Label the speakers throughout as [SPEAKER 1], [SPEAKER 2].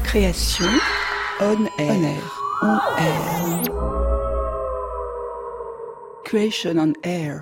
[SPEAKER 1] Création, on air, on air. Creation on air.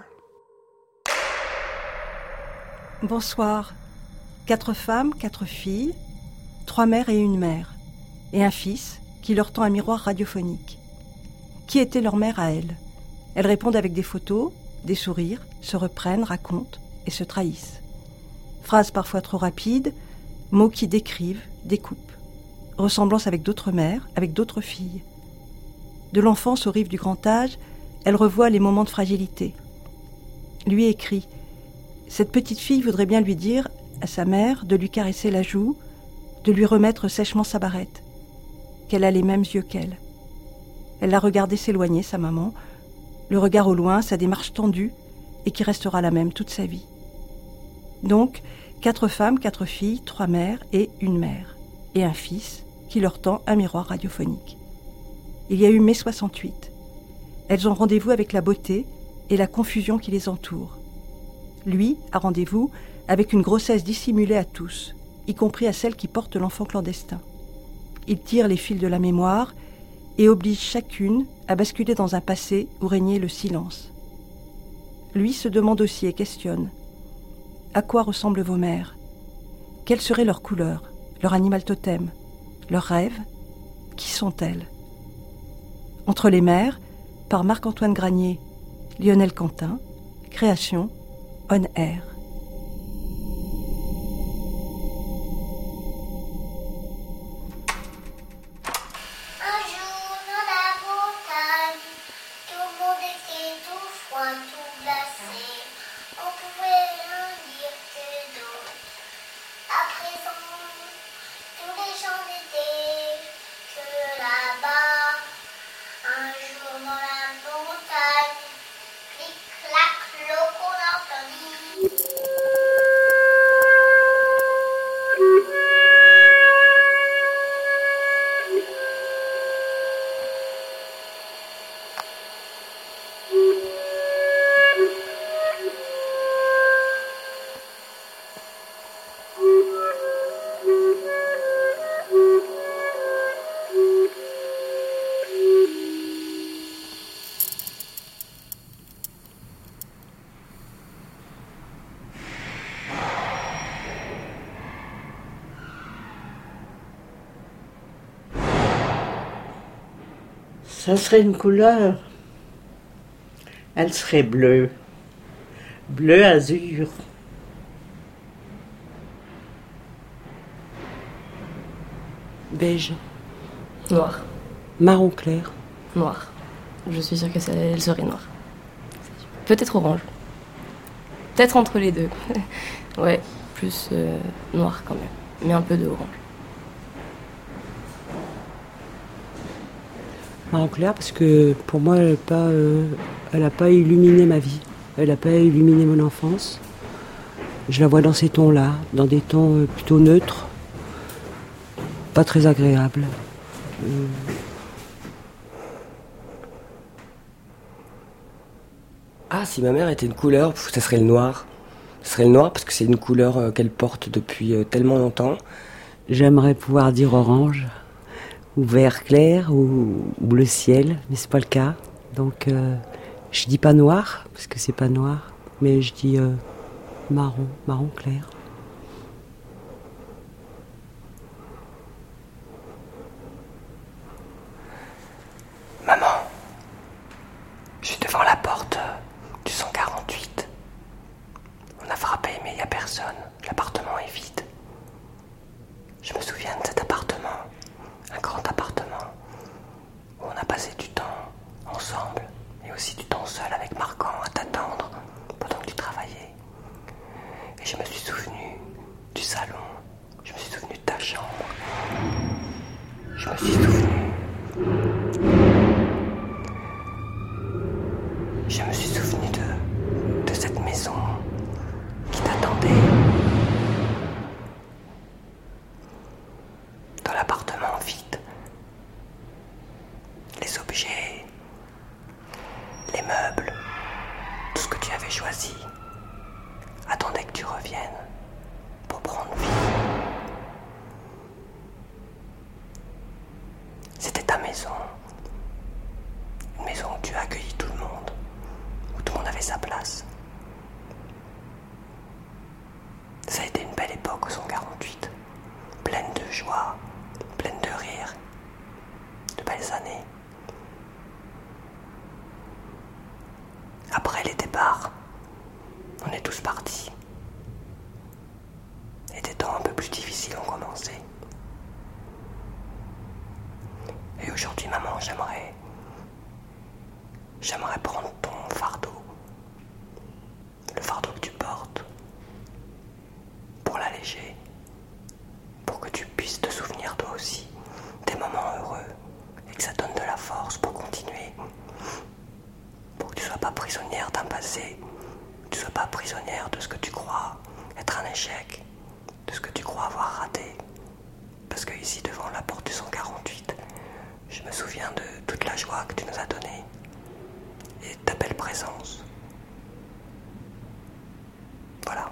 [SPEAKER 2] Bonsoir. 4 femmes, 4 filles, 3 mères et une mère, et un fils qui leur tend un miroir radiophonique. Qui était leur mère à elles ? Elles répondent avec des photos, des sourires, se reprennent, racontent et se trahissent. Phrases parfois trop rapides, mots qui décrivent, découpent. Ressemblance avec d'autres mères, avec d'autres filles. De l'enfance aux rives du grand âge, elle revoit les moments de fragilité. Lui écrit « Cette petite fille voudrait bien lui dire à sa mère de lui caresser la joue, de lui remettre sèchement sa barrette, qu'elle a les mêmes yeux qu'elle. Elle l'a regardé s'éloigner, sa maman, le regard au loin, sa démarche tendue, et qui restera la même toute sa vie. Donc, 4 femmes, 4 filles, 3 mères et une mère, et un fils qui leur tend un miroir radiophonique. Il y a eu mai 68. Elles ont rendez-vous avec la beauté et la confusion qui les entoure. Lui a rendez-vous avec une grossesse dissimulée à tous, y compris à celle qui porte l'enfant clandestin. Il tire les fils de la mémoire et oblige chacune à basculer dans un passé où régnait le silence. Lui se demande aussi et questionne. À quoi ressemblent vos mères ? Quelle serait leur couleur, leur animal totem, leurs rêves ? Qui sont-elles ? Entre les mères, par Marc-Antoine Granier, Lionel Quentin, Création, On Air.
[SPEAKER 3] Ça serait une couleur. Elle serait bleue. Bleu azur.
[SPEAKER 4] Beige.
[SPEAKER 5] Noir.
[SPEAKER 4] Marron clair.
[SPEAKER 5] Noir. Je suis sûre elle serait noire. Peut-être orange. Peut-être entre les deux. Ouais, plus noir quand même. Mais un peu de orange.
[SPEAKER 4] Marron clair parce que pour moi, elle n'a pas illuminé ma vie. Elle n'a pas illuminé mon enfance. Je la vois dans ces tons-là, dans des tons plutôt neutres, pas très agréables.
[SPEAKER 6] Ah, si ma mère était une couleur, ça serait le noir. Ce serait le noir parce que c'est une couleur qu'elle porte depuis tellement longtemps.
[SPEAKER 4] J'aimerais pouvoir dire orange, ou vert clair, ou bleu ciel, mais c'est pas le cas. Donc je dis pas noir, parce que c'est pas noir, mais je dis marron clair.
[SPEAKER 6] Maman, je suis devant la porte du 148. On a frappé, mais il n'y a personne. L'appartement est vide. Je me souviens de cet appartement, un grand appartement, où on a passé du temps ensemble, et aussi du temps seul avec Marcan à t'attendre pendant que tu travaillais. Et je me suis souvenu du salon, je me suis souvenu de ta chambre, je me suis souvenu... Je me suis souvenu de cette maison qui t'attendait. Dans l'appartement vide. Les objets, les meubles, tout ce que tu avais choisi attendait que tu reviennes pour prendre vie. les départs. On est tous partis. Et des temps un peu plus difficiles ont commencé. Et aujourd'hui, maman, j'aimerais prendre ton fardeau. Le fardeau que tu portes. Pour l'alléger. Pour que tu puisses te souvenir toi aussi des moments heureux. Et que ça donne de la force pour continuer. Pour que tu ne sois pas prisonnière d'un passé. Que tu ne sois pas prisonnière de ce que tu crois être un échec. De ce que tu crois avoir raté. Parce que ici, devant la porte du 148, je me souviens de toute la joie que tu nous as donnée. Et de ta belle présence. Voilà.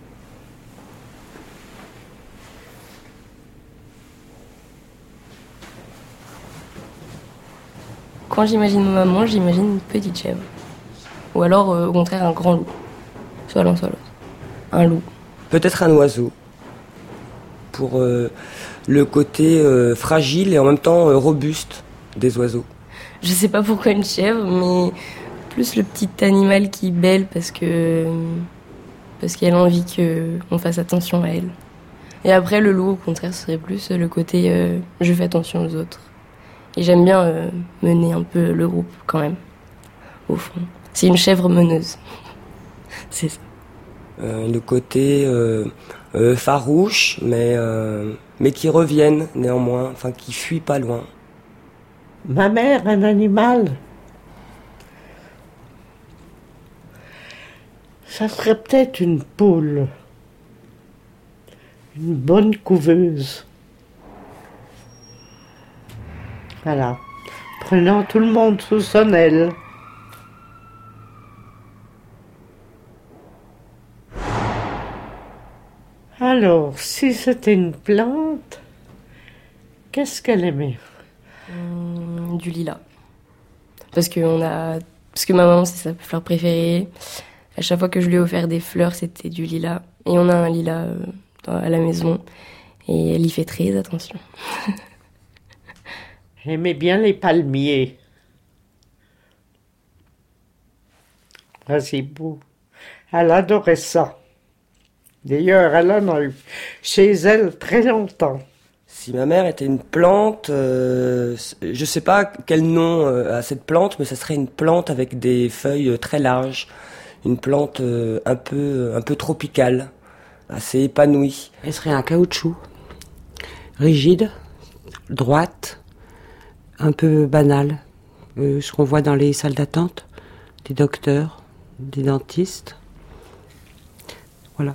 [SPEAKER 5] Quand j'imagine ma maman, j'imagine une petite chèvre. Ou alors, au contraire, un grand loup. Soit l'un, soit l'autre. Un loup.
[SPEAKER 4] Peut-être un oiseau. Pour le côté fragile et en même temps robuste des oiseaux.
[SPEAKER 5] Je sais pas pourquoi une chèvre, mais plus le petit animal qui bêle parce qu'elle a envie qu'on fasse attention à elle. Et après, le loup, au contraire, ce serait plus le côté je fais attention aux autres. Et j'aime bien mener un peu le groupe, quand même, au fond. C'est une chèvre meneuse. C'est ça.
[SPEAKER 4] Le côté farouche, mais qui reviennent néanmoins, enfin qui fuient pas loin.
[SPEAKER 3] Ma mère, un animal. Ça serait peut-être une poule. Une bonne couveuse. Voilà. Prenant tout le monde sous son aile. Alors, si c'était une plante, qu'est-ce qu'elle aimait?
[SPEAKER 5] Du lilas. Parce que ma maman, c'est sa fleur préférée. À chaque fois que je lui ai offert des fleurs, c'était du lilas. Et on a un lilas à la maison. Et elle y fait très attention.
[SPEAKER 3] Elle aimait bien les palmiers. Ah, c'est beau. Elle adorait ça. D'ailleurs, elle en a eu chez elle très longtemps.
[SPEAKER 4] Si ma mère était une plante, je sais pas quel nom a cette plante, mais ça serait une plante avec des feuilles très larges, une plante un peu tropicale, assez épanouie. Elle serait un caoutchouc, rigide, droite, un peu banale, ce qu'on voit dans les salles d'attente, des docteurs, des dentistes, voilà.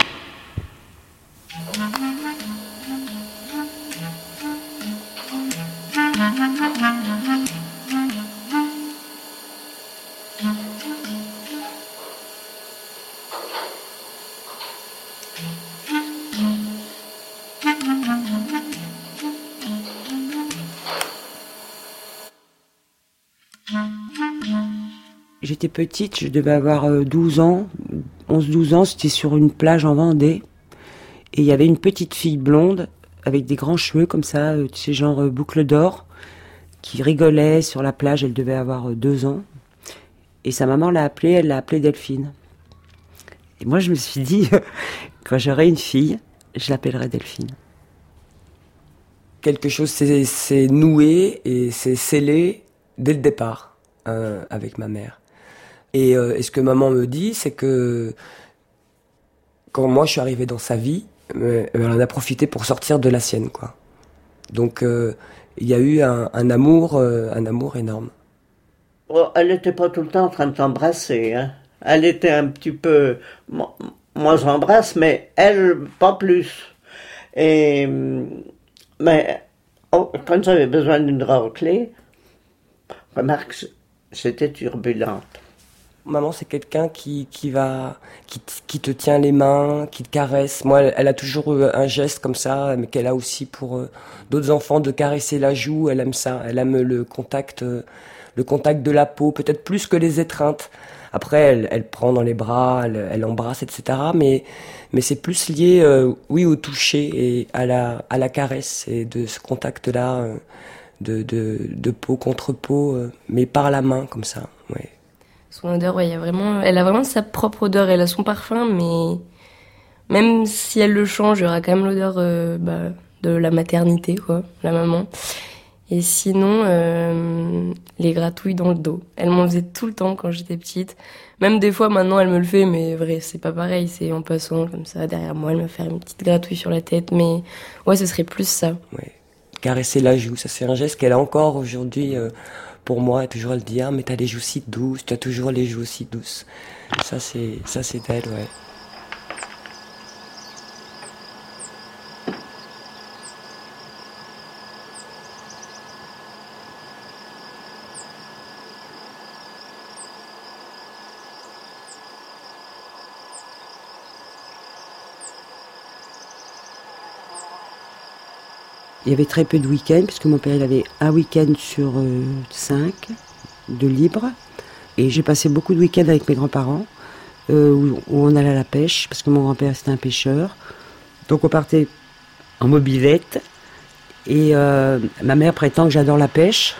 [SPEAKER 4] J'étais petite, je devais avoir 12 ans, 11-12 ans, c'était sur une plage en Vendée. Et il y avait une petite fille blonde, avec des grands cheveux comme ça, tu sais, genre boucle d'or, qui rigolait sur la plage, elle devait avoir 2 ans. Et sa maman elle l'a appelée Delphine. Et moi je me suis dit, quand j'aurai une fille, je l'appellerai Delphine. Quelque chose s'est noué et s'est scellé dès le départ avec ma mère. Et ce que maman me dit, c'est que quand moi je suis arrivé dans sa vie, elle en a profité pour sortir de la sienne, quoi. Donc il y a eu un amour énorme.
[SPEAKER 3] Oh, elle n'était pas tout le temps en train de t'embrasser, hein. Elle était un petit peu... Moi j'embrasse, mais elle, pas plus. Mais quand j'avais besoin d'une raclée, remarque, j'étais turbulente.
[SPEAKER 4] Maman, c'est quelqu'un qui te tient les mains, qui te caresse. Moi, elle a toujours eu un geste comme ça, mais qu'elle a aussi pour d'autres enfants, de caresser la joue. Elle aime ça. Elle aime le contact de la peau, peut-être plus que les étreintes. Après, elle prend dans les bras, elle embrasse, etc. Mais c'est plus lié, oui, au toucher et à la caresse et de ce contact-là, de peau contre peau, mais par la main, comme ça, ouais.
[SPEAKER 5] Son odeur, ouais, elle a vraiment sa propre odeur, elle a son parfum, mais même si elle le change, il y aura quand même l'odeur de la maternité, quoi, la maman. Et sinon, les gratouilles dans le dos. Elle m'en faisait tout le temps quand j'étais petite. Même des fois, maintenant, elle me le fait, mais vrai, c'est pas pareil. C'est en passant comme ça, derrière moi, elle me fait une petite gratouille sur la tête. Mais ouais, ce serait plus ça.
[SPEAKER 6] Ouais. Caresser la joue, ça c'est un geste qu'elle a encore aujourd'hui pour moi. Toujours elle dit, ah mais t'as les joues si douces, tu as toujours les joues si douces. Ça c'est elle, ouais.
[SPEAKER 4] Il y avait très peu de week-ends, puisque mon père il avait un week-end sur 5 de libre. Et j'ai passé beaucoup de week-ends avec mes grands-parents, où on allait à la pêche, parce que mon grand-père c'était un pêcheur. Donc on partait en mobilette. Et ma mère prétend que j'adore la pêche.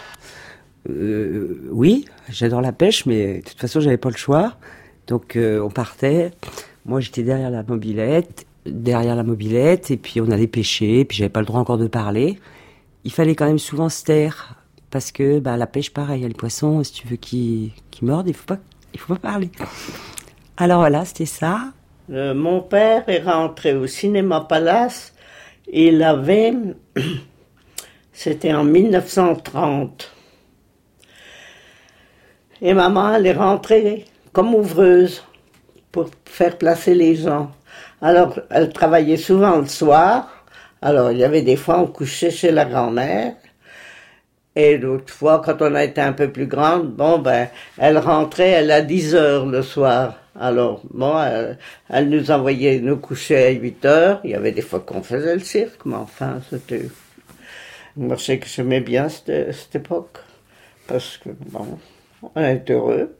[SPEAKER 4] Oui, j'adore la pêche, mais de toute façon j'avais pas le choix. Donc on partait. Moi j'étais derrière la mobilette, et puis on allait pêcher, et puis j'avais pas le droit encore de parler. Il fallait quand même souvent se taire, parce que la pêche, pareil, les poissons, si tu veux qu'ils mordent, il faut pas parler. Alors voilà, c'était ça.
[SPEAKER 3] Mon père est rentré au Cinéma Palace, il avait, c'était en 1930. Et maman, elle est rentrée comme ouvreuse pour faire placer les gens. Alors, elle travaillait souvent le soir. Alors, il y avait des fois, on couchait chez la grand-mère. Et d'autres fois, quand on a été un peu plus grande, elle rentrait, elle à 10h le soir. Alors, elle nous envoyait nous coucher à 8h. Il y avait des fois qu'on faisait le cirque, mais enfin, c'était... Moi, je sais que j'aimais bien cette époque. Parce que, on est heureux.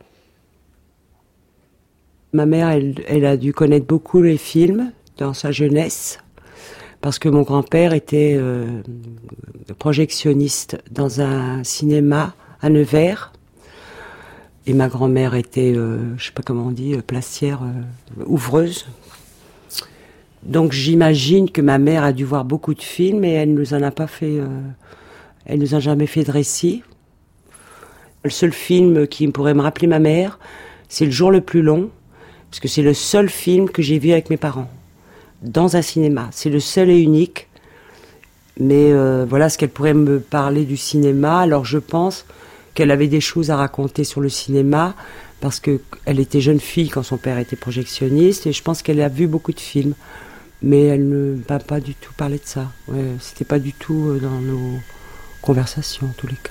[SPEAKER 4] Ma mère, elle a dû connaître beaucoup les films dans sa jeunesse, parce que mon grand-père était projectionniste dans un cinéma à Nevers, et ma grand-mère était, je sais pas comment on dit, placière, ouvreuse. Donc j'imagine que ma mère a dû voir beaucoup de films, et elle nous en a pas fait, elle nous a jamais fait de récit. Le seul film qui pourrait me rappeler ma mère, c'est Le jour le plus long, parce que c'est le seul film que j'ai vu avec mes parents, dans un cinéma. C'est le seul et unique. Mais voilà ce qu'elle pourrait me parler du cinéma. Alors je pense qu'elle avait des choses à raconter sur le cinéma, parce qu'elle était jeune fille quand son père était projectionniste, et je pense qu'elle a vu beaucoup de films. Mais elle ne m'a pas du tout parlé de ça. Ouais, c'était pas du tout dans nos conversations, en tous les cas.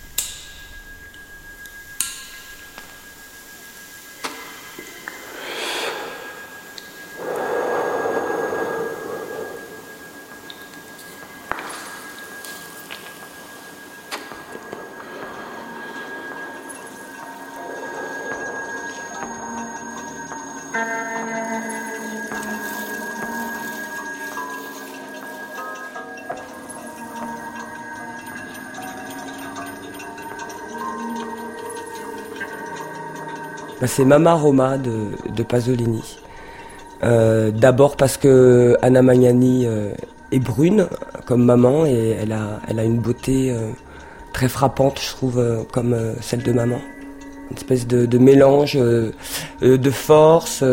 [SPEAKER 6] C'est Mama Roma de Pasolini. D'abord parce que Anna Magnani est brune comme maman, et elle a une beauté très frappante, je trouve, comme celle de maman. Une espèce de mélange de force,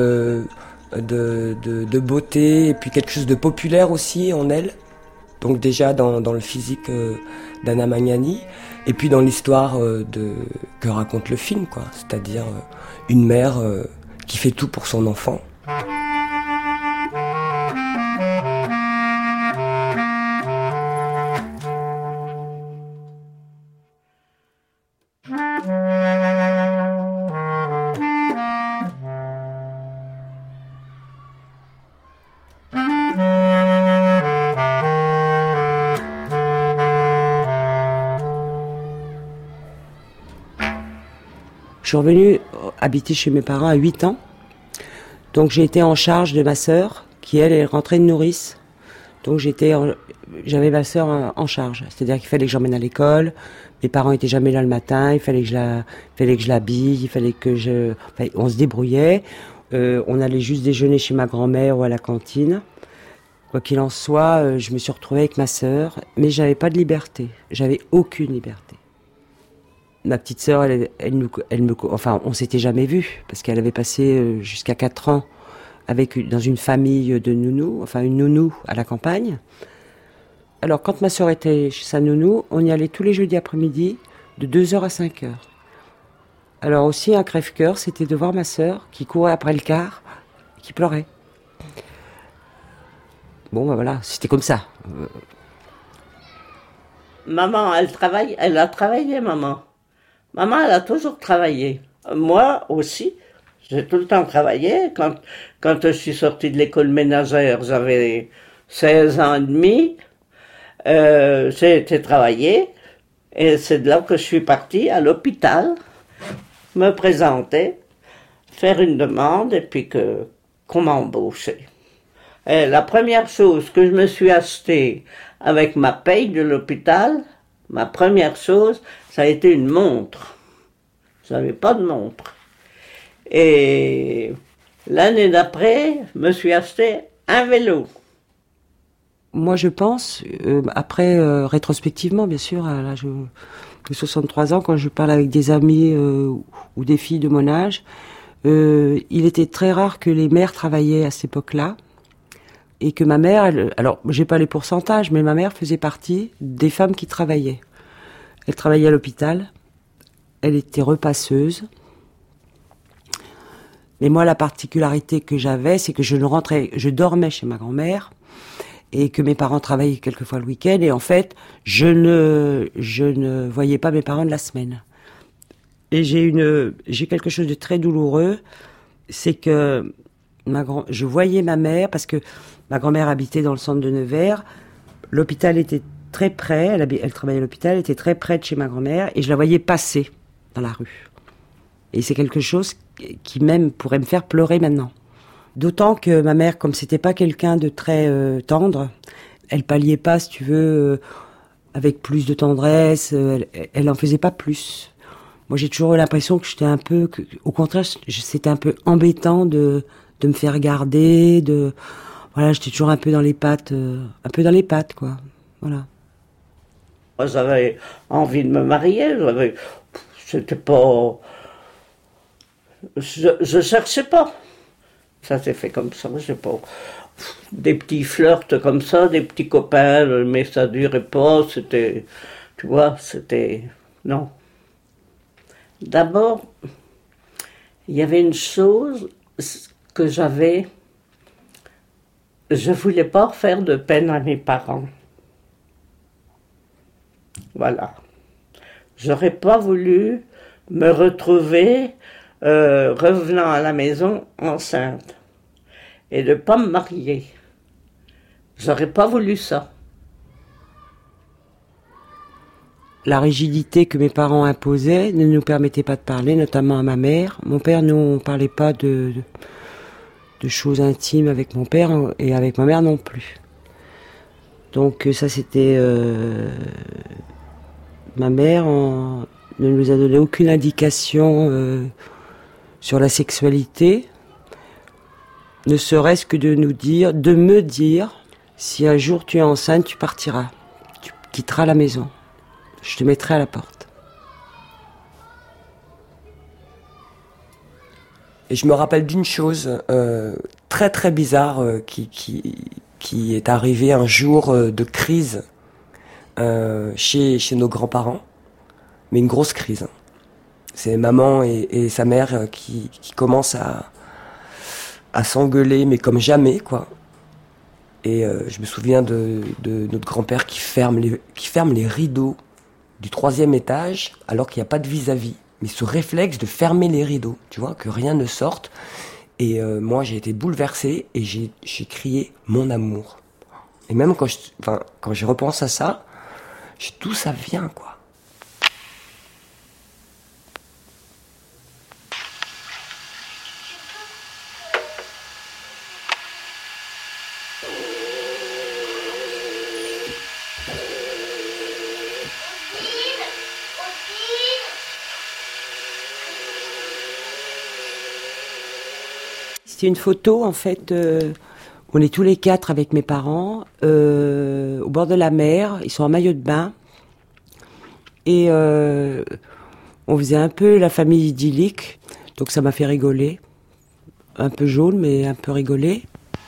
[SPEAKER 6] de beauté, et puis quelque chose de populaire aussi en elle. Donc déjà dans le physique d'Anna Magnani, et puis dans l'histoire que raconte le film, quoi. C'est-à-dire une mère qui fait tout pour son enfant.
[SPEAKER 4] Je suis revenue habiter chez mes parents à 8 ans. Donc j'ai été en charge de ma sœur, qui elle est rentrée de nourrice. Donc j'avais ma sœur en charge. C'est-à-dire qu'il fallait que j'emmène à l'école. Mes parents étaient jamais là le matin. Il fallait que je l'habille. Il fallait que on se débrouillait. On allait juste déjeuner chez ma grand-mère ou à la cantine. Quoi qu'il en soit, je me suis retrouvée avec ma sœur, mais j'avais pas de liberté. J'avais aucune liberté. Ma petite sœur, on s'était jamais vus parce qu'elle avait passé jusqu'à 4 ans dans une famille de nounous, enfin une nounou à la campagne. Alors quand ma sœur était chez sa nounou, on y allait tous les jeudis après-midi de 2h à 5h. Alors aussi un crève-cœur, c'était de voir ma sœur qui courait après le car, qui pleurait. Bon, ben voilà, c'était comme ça.
[SPEAKER 3] Maman, elle a travaillé, maman. Maman, elle a toujours travaillé. Moi aussi, j'ai tout le temps travaillé. Quand je suis sortie de l'école ménagère, j'avais 16 ans et demi. J'ai été travailler. Et c'est de là que je suis partie à l'hôpital, me présenter, faire une demande et puis qu'on m'embauchait. Et la première chose que je me suis achetée avec ma paye de l'hôpital, ma première chose, ça a été une montre. Je n'avais pas de montre. Et l'année d'après, je me suis acheté un vélo.
[SPEAKER 4] Moi, je pense, après, rétrospectivement, bien sûr, à l'âge de 63 ans, quand je parle avec des amis ou des filles de mon âge, il était très rare que les mères travaillaient à cette époque-là. Et que ma mère, alors j'ai pas les pourcentages, mais ma mère faisait partie des femmes qui travaillaient. Elle travaillait à l'hôpital, elle était repasseuse. Mais moi, la particularité que j'avais, c'est que je dormais chez ma grand-mère et que mes parents travaillaient quelquefois le week-end. Et en fait, je ne voyais pas mes parents de la semaine. Et j'ai quelque chose de très douloureux, c'est que je voyais ma mère parce que ma grand-mère habitait dans le centre de Nevers. L'hôpital était très près. Elle travaillait à l'hôpital, elle était très près de chez ma grand-mère. Et je la voyais passer dans la rue. Et c'est quelque chose qui même pourrait me faire pleurer maintenant. D'autant que ma mère, comme c'était pas quelqu'un de très tendre, elle palliait pas, si tu veux, avec plus de tendresse. Elle en faisait pas plus. Moi, j'ai toujours eu l'impression que j'étais au contraire, c'était un peu embêtant de me faire garder, voilà, j'étais toujours un peu dans les pattes, quoi. Voilà.
[SPEAKER 3] Moi, j'avais envie de me marier, c'était pas, je cherchais pas. Ça s'est fait comme ça, je sais pas. Des petits flirts comme ça, des petits copains, mais ça durait pas, c'était, tu vois, non. D'abord, il y avait une chose que je voulais pas faire de peine à mes parents. Voilà. J'aurais pas voulu me retrouver revenant à la maison enceinte et de pas me marier. J'aurais pas voulu ça.
[SPEAKER 4] La rigidité que mes parents imposaient ne nous permettait pas de parler, notamment à ma mère. Mon père, nous, on parlait pas de choses intimes avec mon père et avec ma mère non plus. Donc ça, c'était... ma mère ne nous a donné aucune indication sur la sexualité, ne serait-ce que de me dire, si un jour tu es enceinte, tu partiras, tu quitteras la maison. Je te mettrai à la porte.
[SPEAKER 6] Et je me rappelle d'une chose très très bizarre qui est arrivée un jour de crise chez nos grands-parents, mais une grosse crise. C'est maman et sa mère qui commencent à s'engueuler, mais comme jamais, quoi. Et je me souviens de notre grand-père qui ferme les rideaux du 3e étage, alors qu'il n'y a pas de vis-à-vis. Mais ce réflexe de fermer les rideaux, tu vois, que rien ne sorte. Et moi, j'ai été bouleversé et j'ai crié « mon amour ». Et même quand je repense à ça, d'où ça vient, quoi.
[SPEAKER 4] C'est une photo, en fait, on est tous les 4 avec mes parents, au bord de la mer, ils sont en maillot de bain, et on faisait un peu la famille idyllique, donc ça m'a fait rigoler. Un peu jaune, mais un peu rigoler.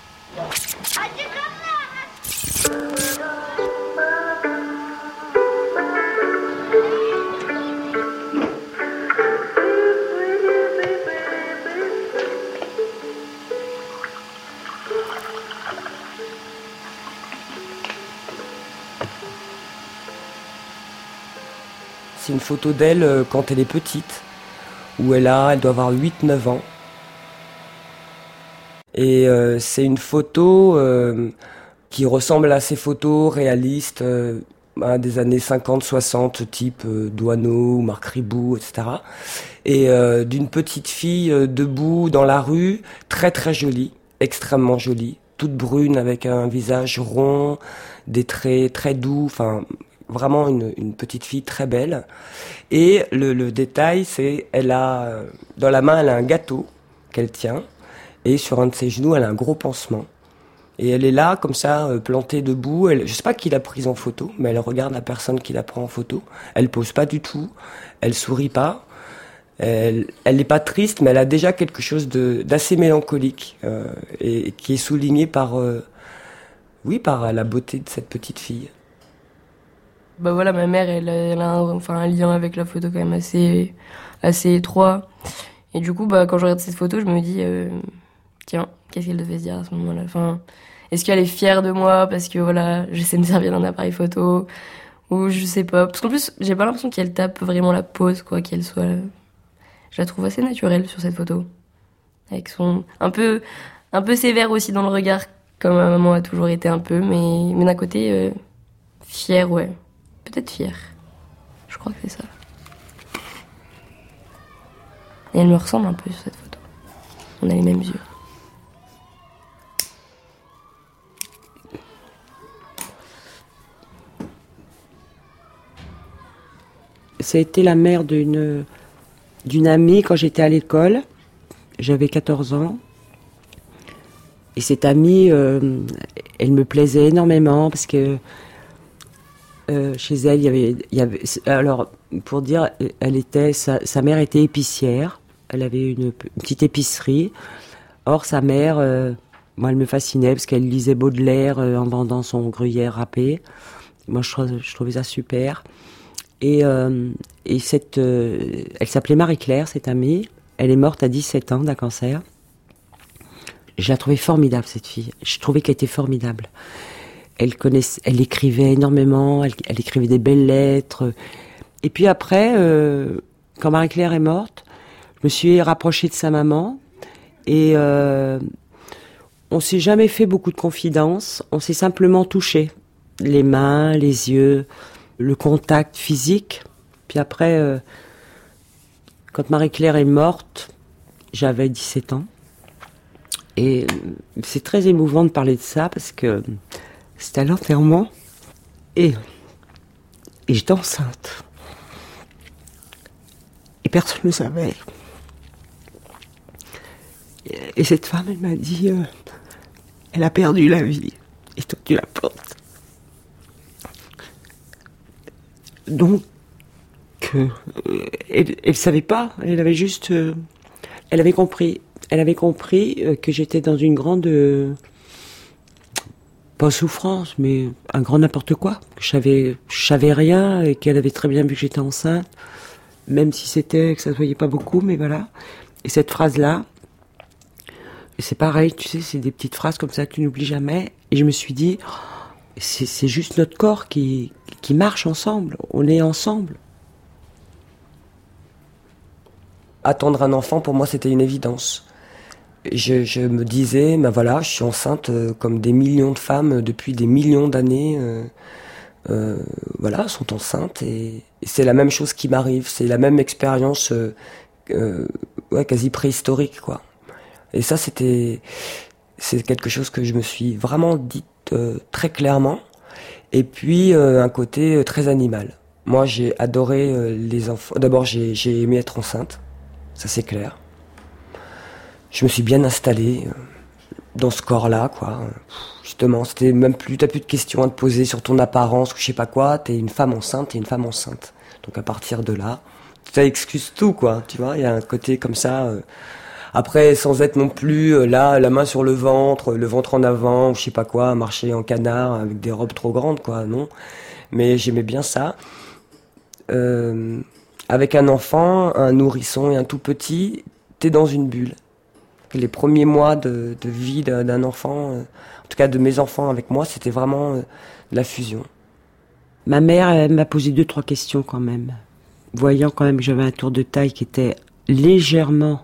[SPEAKER 6] C'est une photo d'elle quand elle est petite, où elle doit avoir 8-9 ans. Et c'est une photo qui ressemble à ces photos réalistes des années 50-60, type Douaneau, Marc Ribot, etc. Et d'une petite fille debout dans la rue, très très jolie, extrêmement jolie, toute brune avec un visage rond, des traits très doux, enfin vraiment une petite fille très belle. Et le détail, c'est dans la main, elle a un gâteau qu'elle tient. Et sur un de ses genoux, elle a un gros pansement. Et elle est là, comme ça, plantée debout. Je sais pas qui l'a prise en photo, mais elle regarde la personne qui la prend en photo. Elle pose pas du tout. Elle sourit pas. Elle n'est pas triste, mais elle a déjà quelque chose d'assez mélancolique et qui est souligné par la beauté de cette petite fille.
[SPEAKER 5] Bah voilà, ma mère, elle a un lien avec la photo quand même assez étroit. Et du coup, bah quand je regarde cette photo, je me dis... Tiens, qu'est-ce qu'elle devait se dire à ce moment-là? Enfin, est-ce qu'elle est fière de moi parce que voilà, je sais me servir d'un appareil photo, ou je sais pas. Parce qu'en plus, j'ai pas l'impression qu'elle tape vraiment la pose, quoi, qu'elle soit. Je la trouve assez naturelle sur cette photo, avec son un peu sévère aussi dans le regard, comme ma maman a toujours été un peu, mais d'un côté fière, ouais, peut-être fière. Je crois que c'est ça. Et elle me ressemble un peu sur cette photo. On a les mêmes yeux.
[SPEAKER 4] Ça a été la mère d'une amie quand j'étais à l'école. J'avais 14 ans. Et cette amie, elle me plaisait énormément parce que chez elle, il y avait... Alors, pour dire, sa mère était épicière. Elle avait une petite épicerie. Or, sa mère, moi, elle me fascinait parce qu'elle lisait Baudelaire en vendant son gruyère râpé. Moi, je trouvais ça super. Et elle s'appelait Marie-Claire, cette amie. Elle est morte à 17 ans d'un cancer. Je la trouvais formidable, cette fille. Je trouvais qu'elle était formidable. Elle écrivait énormément, elle écrivait des belles lettres. Et puis après, quand Marie-Claire est morte, je me suis rapprochée de sa maman. Et on s'est jamais fait beaucoup de confidences. On s'est simplement touché. Les mains, les yeux... le contact physique. Puis après, quand Marie-Claire est morte, j'avais 17 ans. Et c'est très émouvant de parler de ça parce que c'était à l'enterrement et j'étais enceinte. Et personne ne le savait. Et cette femme, elle m'a dit, elle a perdu la vie et toi tu la portes. Donc, elle savait pas, elle avait juste... elle avait compris que j'étais dans une grande... pas souffrance, mais un grand n'importe quoi. Je savais rien et qu'elle avait très bien vu que j'étais enceinte, même si que ça se voyait pas beaucoup, mais voilà. Et cette phrase-là, c'est pareil, tu sais, c'est des petites phrases comme ça que tu n'oublies jamais. Et je me suis dit... c'est juste notre corps qui marche ensemble. On est ensemble.
[SPEAKER 6] Attendre un enfant, pour moi, c'était une évidence. Je me disais, ben voilà, je suis enceinte comme des millions de femmes depuis des millions d'années. Voilà, sont enceintes et c'est la même chose qui m'arrive. C'est la même expérience quasi préhistorique, quoi. Et ça, c'est quelque chose que je me suis vraiment dit très clairement. Et puis un côté très animal. Moi, j'ai adoré les enfants. D'abord, j'ai aimé être enceinte, ça c'est clair. je me suis bien installé dans ce corps-là, quoi. Justement, c'était même plus, t'as plus de questions à te poser sur ton apparence, ou je sais pas quoi, t'es une femme enceinte. Donc à partir de là, ça excuse tout, quoi, tu vois, il y a un côté comme ça. Après, sans être non plus là, la main sur le ventre en avant, ou je sais pas quoi, marcher en canard avec des robes trop grandes, quoi, non. Mais j'aimais bien ça. Avec un enfant, un nourrisson et un tout petit, t'es dans une bulle. Les premiers mois de vie d'un enfant, en tout cas de mes enfants avec moi, c'était vraiment la fusion.
[SPEAKER 4] Ma mère, elle m'a posé 2-3 questions quand même. Voyant quand même que j'avais un tour de taille qui avait légèrement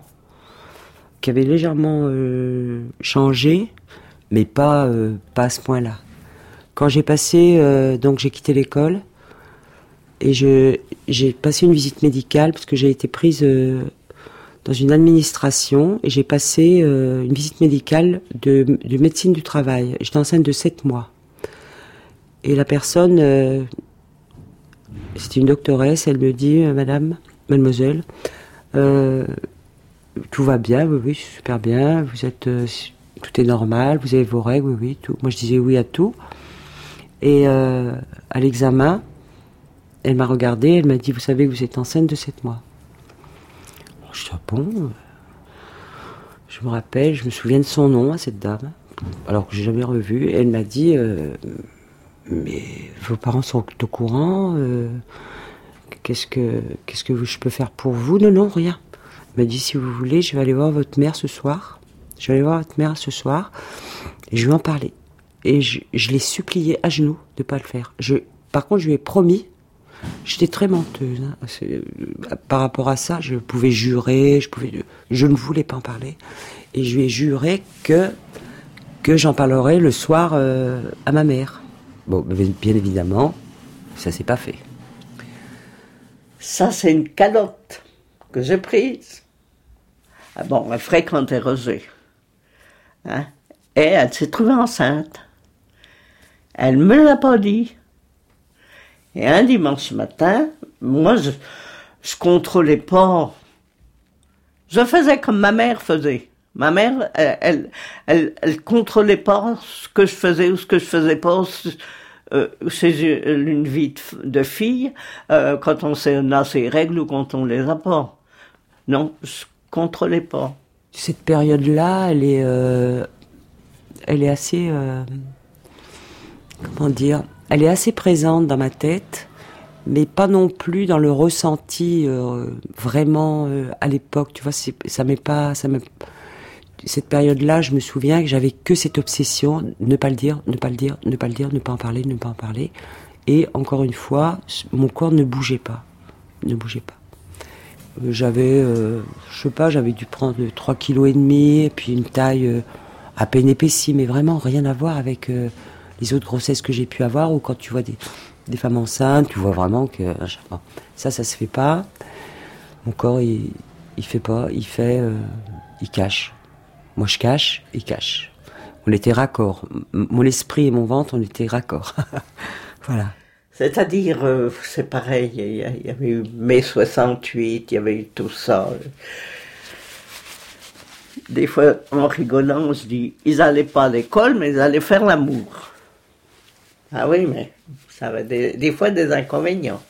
[SPEAKER 4] changé, mais pas à ce point-là. Quand j'ai passé, donc j'ai quitté l'école, et j'ai passé une visite médicale, parce que j'ai été prise dans une administration, et j'ai passé une visite médicale de médecine du travail. J'étais enceinte de 7 mois. Et la personne, c'était une doctoresse, elle me dit, mademoiselle, tout va bien, oui, super bien, vous êtes, tout est normal, vous avez vos règles, oui, tout. Moi je disais oui à tout. Et à l'examen, elle m'a regardée, elle m'a dit, vous savez que vous êtes enceinte de 7 mois. Je dis, ah bon? Je me rappelle, je me souviens de son nom à cette dame, alors que j'ai jamais revu. Elle m'a dit, mais vos parents sont au courant, qu'est-ce que je peux faire pour vous? Non, rien. Elle m'a dit, si vous voulez, je vais aller voir votre mère ce soir. Et je vais lui en parler. Et je l'ai supplié à genoux de ne pas le faire. Par contre, je lui ai promis, j'étais très menteuse. Par rapport à ça, je pouvais jurer, je ne voulais pas en parler. Et je lui ai juré que j'en parlerai le soir à ma mère. Bon, bien évidemment, ça s'est pas fait.
[SPEAKER 3] Ça, c'est une calotte que j'ai prise. Ah bon, elle fréquentait Roger. Hein? Et elle s'est trouvée enceinte. Elle me l'a pas dit. Et un dimanche matin, moi, je contrôlais pas. Je faisais comme ma mère faisait. Ma mère, elle contrôlait pas ce que je faisais ou ce que je faisais pas. C'est une vie de fille quand on a ses règles ou quand on les a pas. Non, je contrôlais pas.
[SPEAKER 4] Cette période-là, elle est assez, comment dire, elle est assez présente dans ma tête, mais pas non plus dans le ressenti vraiment à l'époque. Tu vois, cette période-là, je me souviens que j'avais que cette obsession, ne pas le dire, ne pas en parler. Et encore une fois, mon corps ne bougeait pas. J'avais, j'avais dû prendre 3,5 kg, et puis une taille à peine épaissie, mais vraiment rien à voir avec les autres grossesses que j'ai pu avoir, ou quand tu vois des femmes enceintes, tu vois vraiment que ça se fait pas. Mon corps, il fait pas, il cache. Moi, je cache, il cache. On était raccord. Mon esprit et mon ventre, on était raccord. Voilà.
[SPEAKER 3] C'est-à-dire, c'est pareil, il y avait eu mai 68, il y avait eu tout ça. Des fois, en rigolant, je dis, ils n'allaient pas à l'école, mais ils allaient faire l'amour. Ah oui, mais ça avait des fois des inconvénients.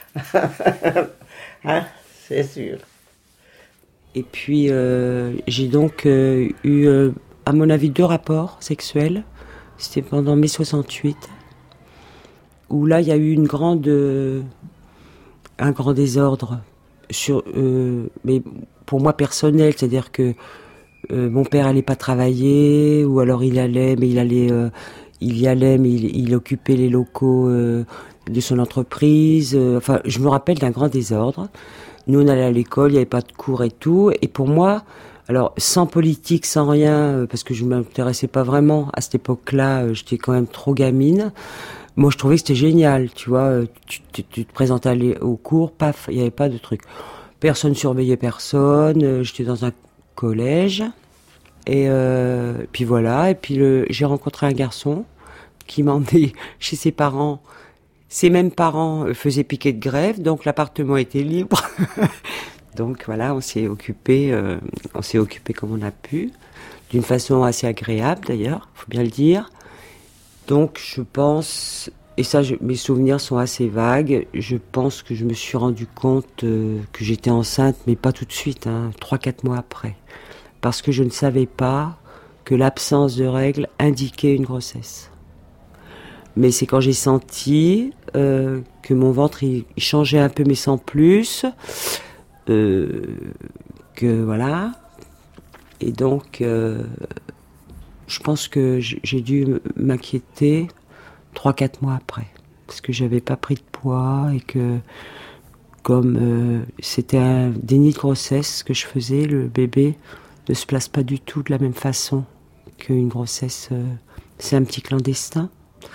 [SPEAKER 3] Hein, c'est sûr.
[SPEAKER 4] Et puis, j'ai donc eu, à mon avis, 2 rapports sexuels. C'était pendant mai 68. Où là, il y a eu un grand désordre, mais pour moi personnel, c'est-à-dire que mon père allait pas travailler, ou alors il y allait, mais il occupait les locaux de son entreprise. Enfin, je me rappelle d'un grand désordre. Nous, on allait à l'école, il n'y avait pas de cours et tout. Et pour moi, alors sans politique, sans rien, parce que je ne m'intéressais pas vraiment à cette époque-là, j'étais quand même trop gamine. Moi, je trouvais que c'était génial, tu vois. Tu te présentais au cours, paf, il n'y avait pas de truc. Personne surveillait personne. J'étais dans un collège. Et puis voilà. Et puis j'ai rencontré un garçon qui m'a emmené chez ses parents. Ses mêmes parents faisaient piquet de grève, donc l'appartement était libre. Donc voilà, on s'est occupé comme on a pu, d'une façon assez agréable d'ailleurs, faut bien le dire. Donc je pense, et ça mes souvenirs sont assez vagues, je pense que je me suis rendu compte que j'étais enceinte, mais pas tout de suite, 3-4 mois après. Parce que je ne savais pas que l'absence de règles indiquait une grossesse. Mais c'est quand j'ai senti que mon ventre il changeait un peu mais sans plus, que voilà. Et donc, je pense que j'ai dû m'inquiéter 3-4 mois après. Parce que j'avais pas pris de poids et que, comme c'était un déni de grossesse que je faisais, le bébé ne se place pas du tout de la même façon qu'une grossesse. C'est un petit clandestin.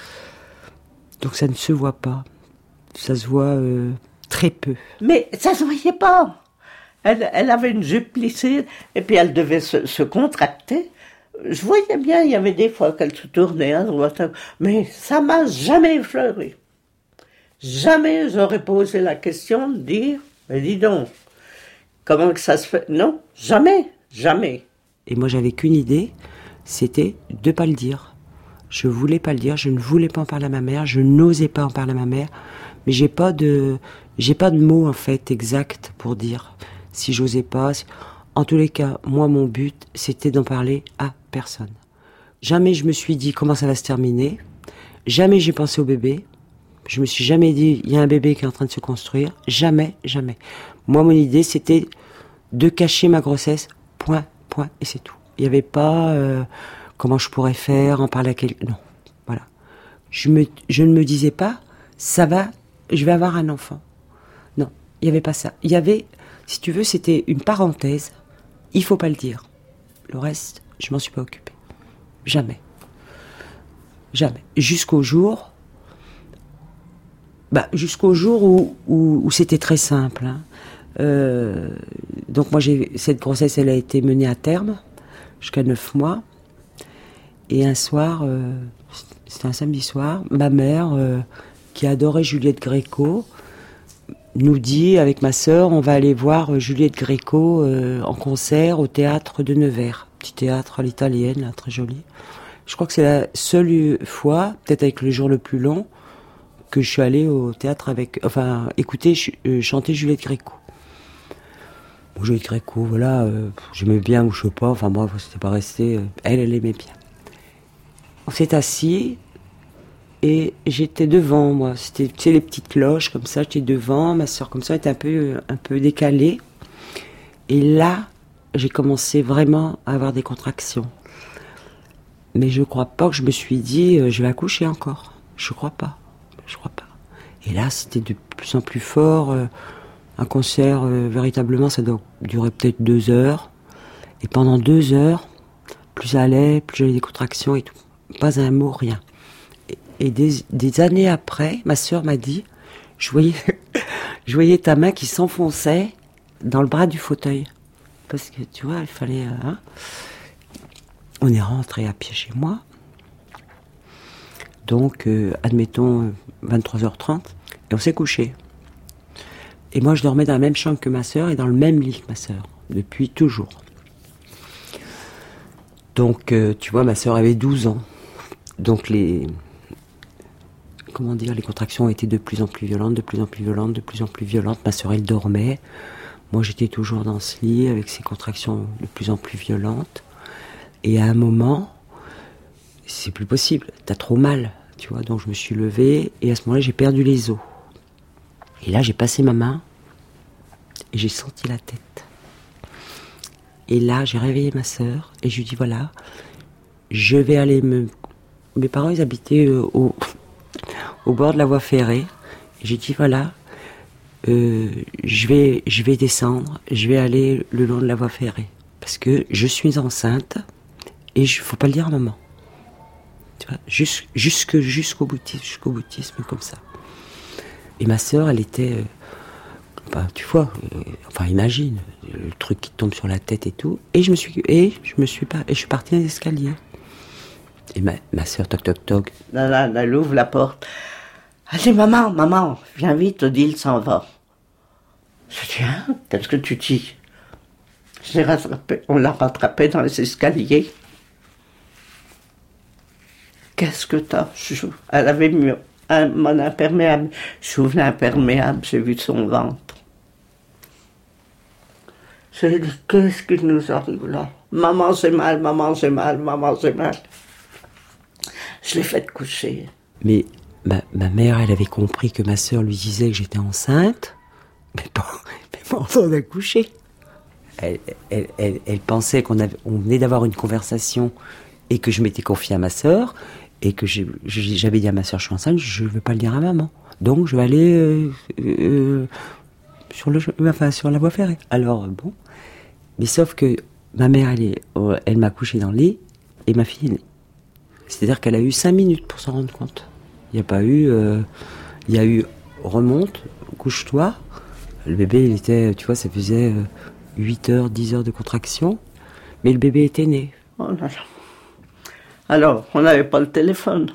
[SPEAKER 4] Donc ça ne se voit pas. Ça se voit très peu.
[SPEAKER 3] Mais ça se voyait pas. Elle avait une jupe plissée et puis elle devait se contracter. Je voyais bien, il y avait des fois qu'elle se tournait à droite, mais ça m'a jamais effleuré. Jamais j'aurais posé la question de dire, mais dis donc, comment que ça se fait? Non, jamais.
[SPEAKER 4] Et moi j'avais qu'une idée, c'était de pas le dire. Je voulais pas le dire, je ne voulais pas en parler à ma mère, je n'osais pas en parler à ma mère, mais j'ai pas de mots en fait exact pour dire si j'osais pas. En tous les cas, moi mon but c'était d'en parler à personne. Jamais je me suis dit comment ça va se terminer, jamais j'ai pensé au bébé, je me suis jamais dit il y a un bébé qui est en train de se construire, jamais. Moi mon idée c'était de cacher ma grossesse, point, et c'est tout. Il n'y avait pas comment je pourrais faire, en parler à quelqu'un. Non, voilà. Je ne me disais pas, ça va, je vais avoir un enfant. Non, il n'y avait pas ça. Il y avait, si tu veux, c'était une parenthèse. Il ne faut pas le dire. Le reste, je m'en suis pas occupée. Jamais. Jusqu'au jour où c'était très simple. Donc moi, cette grossesse, elle a été menée à terme jusqu'à 9 mois. Et un soir, c'était un samedi soir, ma mère, qui adorait Juliette Gréco, nous dit avec ma sœur, on va aller voir Juliette Gréco en concert au théâtre de Nevers. Petit théâtre à l'italienne, là, très joli. Je crois que c'est la seule fois, peut-être avec le jour le plus long, que je suis allée au théâtre écouter chanter Juliette Gréco. Bon, Juliette Gréco, voilà, j'aimais bien ou je sais pas, enfin bref, c'était pas resté. Elle aimait bien. On s'est assis et j'étais devant, moi. C'était, tu sais, les petites cloches comme ça, j'étais devant, ma sœur comme ça était un peu décalée. Et là, j'ai commencé vraiment à avoir des contractions. Mais je crois pas que je me suis dit, je vais accoucher encore. Je crois pas. Et là, c'était de plus en plus fort. Un concert, véritablement, ça doit durer peut-être 2 heures. Et pendant 2 heures, plus ça allait, plus j'avais des contractions et tout. Pas un mot, rien. Et des années après, ma sœur m'a dit, je voyais ta main qui s'enfonçait dans le bras du fauteuil. Parce que, tu vois, il fallait... On est rentré à pied chez moi. Donc, admettons, 23h30. Et on s'est couché. Et moi, je dormais dans la même chambre que ma sœur et dans le même lit que ma sœur. Depuis toujours. Donc, tu vois, ma sœur avait 12 ans. Donc, les contractions étaient de plus en plus violentes. Ma sœur, elle dormait. Moi, j'étais toujours dans ce lit avec ces contractions de plus en plus violentes. Et à un moment, c'est plus possible. T'as trop mal, tu vois. Donc, je me suis levée et à ce moment-là, j'ai perdu les os. Et là, j'ai passé ma main et j'ai senti la tête. Et là, j'ai réveillé ma sœur et je lui dis voilà, je vais aller Mes parents, ils habitaient au bord de la voie ferrée. Et j'ai dit voilà, je vais descendre, je vais aller le long de la voie ferrée parce que je suis enceinte et faut pas le dire à maman. Tu vois, jusqu'au boutisme comme ça. Et ma sœur, elle était, tu vois, imagine, le truc qui tombe sur la tête et tout. Et je suis partie dans l'escalier. Et ma sœur, toc.
[SPEAKER 3] Elle ouvre la porte. Elle dit, maman, viens vite, Odile s'en va. Je dis, hein, qu'est-ce que tu dis? On l'a rattrapé dans les escaliers. Qu'est-ce que t'as? Elle avait mis mon imperméable. J'ouvre l'imperméable, j'ai vu son ventre. J'ai dit, qu'est-ce qui nous arrive là? Maman, j'ai mal, maman, j'ai mal, maman, j'ai mal. Je l'ai fait coucher.
[SPEAKER 4] Mais ma mère, elle avait compris que ma sœur lui disait que j'étais enceinte, mais pas en train d'accoucher. Elle pensait qu'on venait d'avoir une conversation et que je m'étais confiée à ma sœur et que j'avais dit à ma sœur, je suis enceinte, je ne veux pas le dire à maman. Donc je vais aller sur la voie ferrée. Alors bon, mais sauf que ma mère, elle m'a couché dans le lit et ma fille est née. C'est-à-dire qu'elle a eu 5 minutes pour s'en rendre compte. Il n'y a pas eu... il y a eu remonte, couche-toi. Le bébé, il était... Tu vois, ça faisait 8 heures, 10 heures de contraction. Mais le bébé était né.
[SPEAKER 3] Oh là là. Alors, on n'avait pas le téléphone.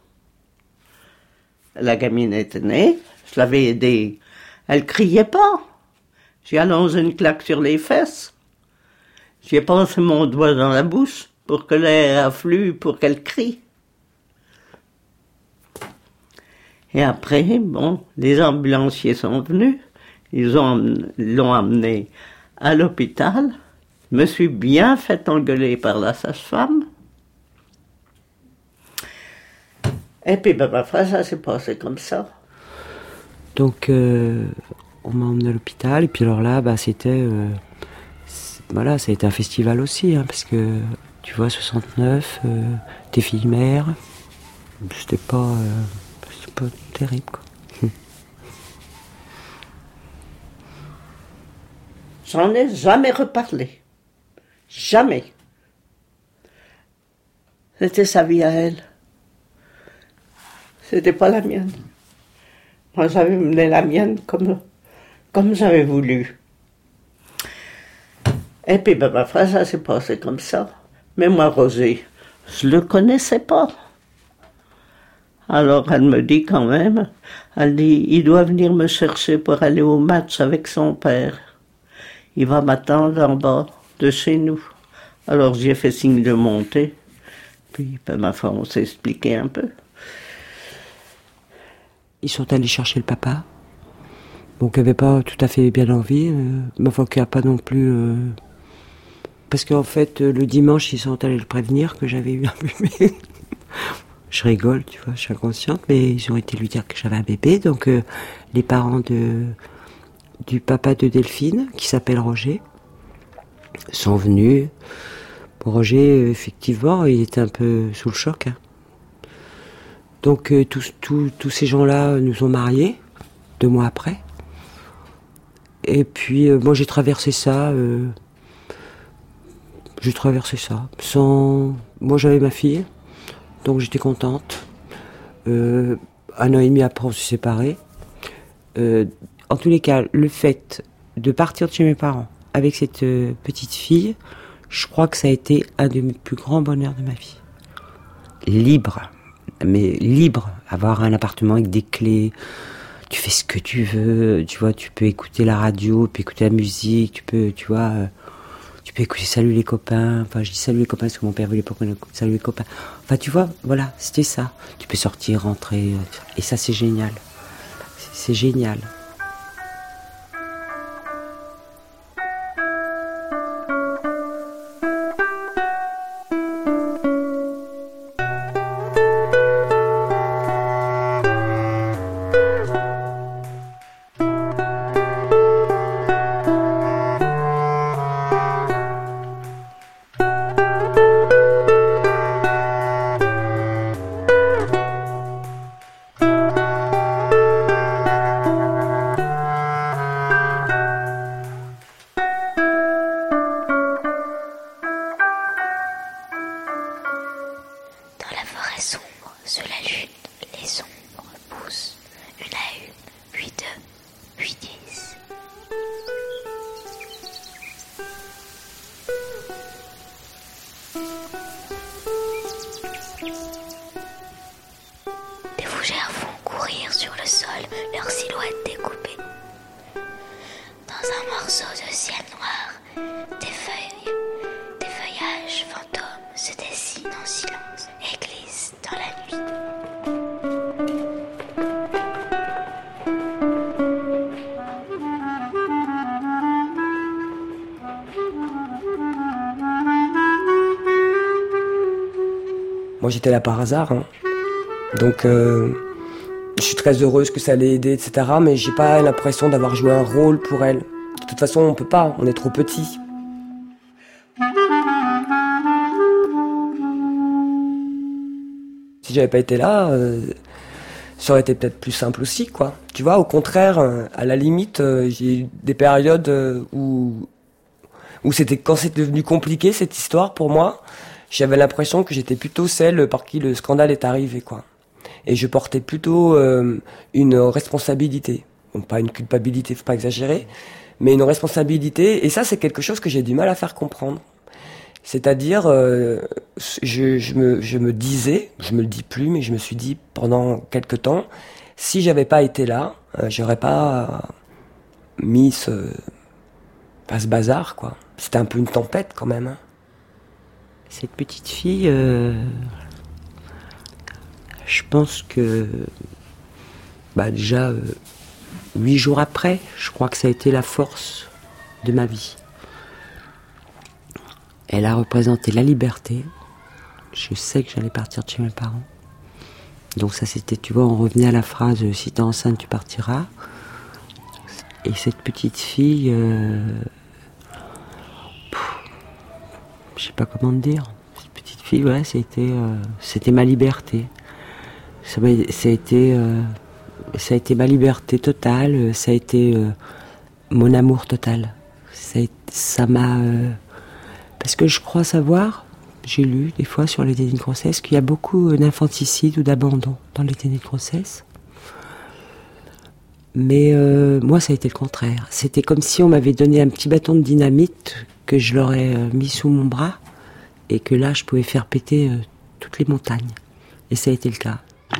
[SPEAKER 3] La gamine était née. Je l'avais aidée. Elle criait pas. J'ai allongé une claque sur les fesses. J'ai passé mon doigt dans la bouche pour que l'air afflue, pour qu'elle crie. Et après, bon, les ambulanciers sont venus, ils l'ont amenée à l'hôpital. Je me suis bien fait engueuler par la sage-femme. Et puis, parfois, ça s'est passé comme ça.
[SPEAKER 4] Donc, on m'a emmené à l'hôpital, et puis alors là, c'était... voilà, ça a été un festival aussi, hein, parce que, tu vois, 69, t'es fille-mère, c'était pas terrible, quoi.
[SPEAKER 3] J'en ai jamais reparlé. Jamais. C'était sa vie à elle. C'était pas la mienne. Moi, j'avais mené la mienne comme j'avais voulu. Et puis, parfois, ça s'est passé comme ça. Mais moi, Roger, je le connaissais pas. Alors, elle me dit quand même, elle dit, il doit venir me chercher pour aller au match avec son père. Il va m'attendre en bas de chez nous. Alors, j'ai fait signe de monter. Puis, ma foi, on s'est expliqué un peu.
[SPEAKER 4] Ils sont allés chercher le papa. Donc, il n'avait pas tout à fait bien envie. Ma foi, qu'il n'y a pas non plus... Parce qu'en fait, le dimanche, ils sont allés le prévenir que j'avais eu un bébé. Je rigole, tu vois, je suis inconsciente, mais ils ont été lui dire que j'avais un bébé. Donc, les parents du papa de Delphine, qui s'appelle Roger, sont venus. Bon, Roger, effectivement, il était un peu sous le choc. Hein. Donc, tous ces gens-là nous ont mariés, 2 mois après. Et puis, moi, j'ai traversé ça... Moi, j'avais ma fille, donc j'étais contente. 1 an et demi après, on s'est séparés. En tous les cas, le fait de partir de chez mes parents avec cette petite fille, je crois que ça a été un de mes plus grands bonheurs de ma vie. Libre, mais libre. Avoir un appartement avec des clés, tu fais ce que tu veux, tu vois, tu peux écouter la radio, tu peux écouter la musique, tu peux écouter Salut les copains. Enfin, je dis Salut les copains parce que mon père voulait pas qu'on écoute Salut les copains. Enfin, tu vois, voilà, c'était ça. Tu peux sortir, rentrer, et ça, c'est génial. C'est génial.
[SPEAKER 7] Des fougères font courir sur le sol leur silhouette découpée. Dans morceaux de ciel noir, des feuilles, des feuillages fantômes se dessinent en silence et glissent dans la nuit.
[SPEAKER 6] Moi j'étais là par hasard, hein. Donc je suis très heureuse que ça l'ait aidée, etc. Mais j'ai pas l'impression d'avoir joué un rôle pour elle. De toute façon on peut pas, on est trop petits. Si j'avais pas été là, ça aurait été peut-être plus simple aussi, quoi. Tu vois, au contraire, à la limite, j'ai eu des périodes où c'était, quand c'est devenu compliqué cette histoire pour moi, j'avais l'impression que j'étais plutôt celle par qui le scandale est arrivé, quoi. Et je portais plutôt une responsabilité. Bon, pas une culpabilité, faut pas exagérer, mais une responsabilité. Et ça, c'est quelque chose que j'ai du mal à faire comprendre. C'est-à-dire, je me disais, je me le dis plus, mais je me suis dit pendant quelque temps, si j'avais pas été là, j'aurais pas mis ce bazar, quoi. C'était un peu une tempête quand même, hein.
[SPEAKER 4] Cette petite fille, je pense que, déjà, 8 jours après, je crois que ça a été la force de ma vie. Elle a représenté la liberté. Je sais que j'allais partir de chez mes parents. Donc ça c'était, tu vois, on revenait à la phrase « si t'es enceinte, tu partiras ». Et cette petite fille, je sais pas comment te dire. Cette petite fille, ouais, c'était ma liberté. Ça a été ma liberté totale. Ça a été mon amour total. Ça m'a... parce que je crois savoir, j'ai lu des fois sur les dénis de grossesse, qu'il y a beaucoup d'infanticide ou d'abandon dans les dénis de grossesse. Mais moi, ça a été le contraire. C'était comme si on m'avait donné un petit bâton de dynamite que je l'aurais mis sous mon bras et que là, je pouvais faire péter toutes les montagnes. Et ça a été le cas.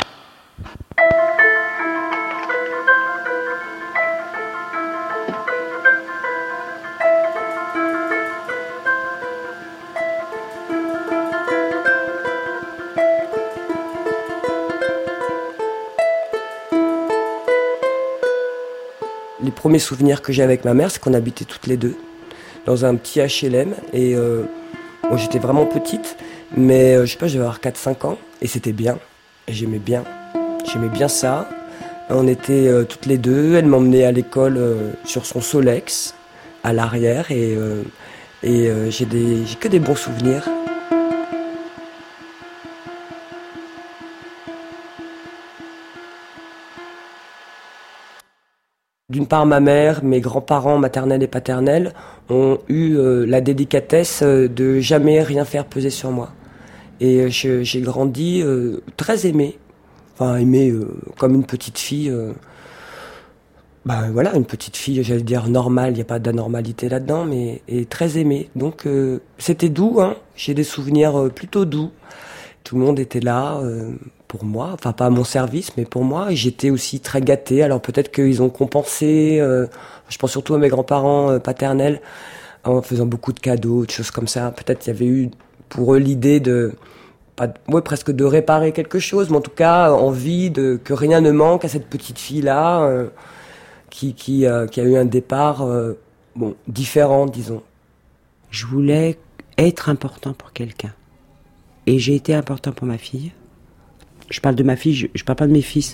[SPEAKER 6] Les premiers souvenirs que j'ai avec ma mère, c'est qu'on habitait toutes les deux dans un petit HLM. Et bon, j'étais vraiment petite, mais je sais pas, je devais avoir 4-5 ans. Et c'était bien. Et j'aimais bien ça. On était toutes les deux. Elle m'emmenait à l'école sur son Solex, à l'arrière. Et j'ai que des bons souvenirs. D'une part, ma mère, mes grands-parents maternels et paternels ont eu la délicatesse de jamais rien faire peser sur moi. Et j'ai grandi très aimée. Enfin, aimée comme une petite fille. Voilà, une petite fille, j'allais dire normale, il n'y a pas d'anormalité là-dedans, mais et très aimée. Donc c'était doux, hein. J'ai des souvenirs plutôt doux. Tout le monde était là pour moi, enfin pas à mon service, mais pour moi. Et j'étais aussi très gâtée. Alors peut-être qu'ils ont compensé. Je pense surtout à mes grands-parents paternels, en faisant beaucoup de cadeaux, de choses comme ça. Peut-être qu'il y avait eu pour eux l'idée presque de réparer quelque chose, mais en tout cas envie que rien ne manque à cette petite fille-là qui a eu un départ différent, disons.
[SPEAKER 4] Je voulais être important pour quelqu'un. Et j'ai été important pour ma fille. Je parle de ma fille, je parle pas de mes fils.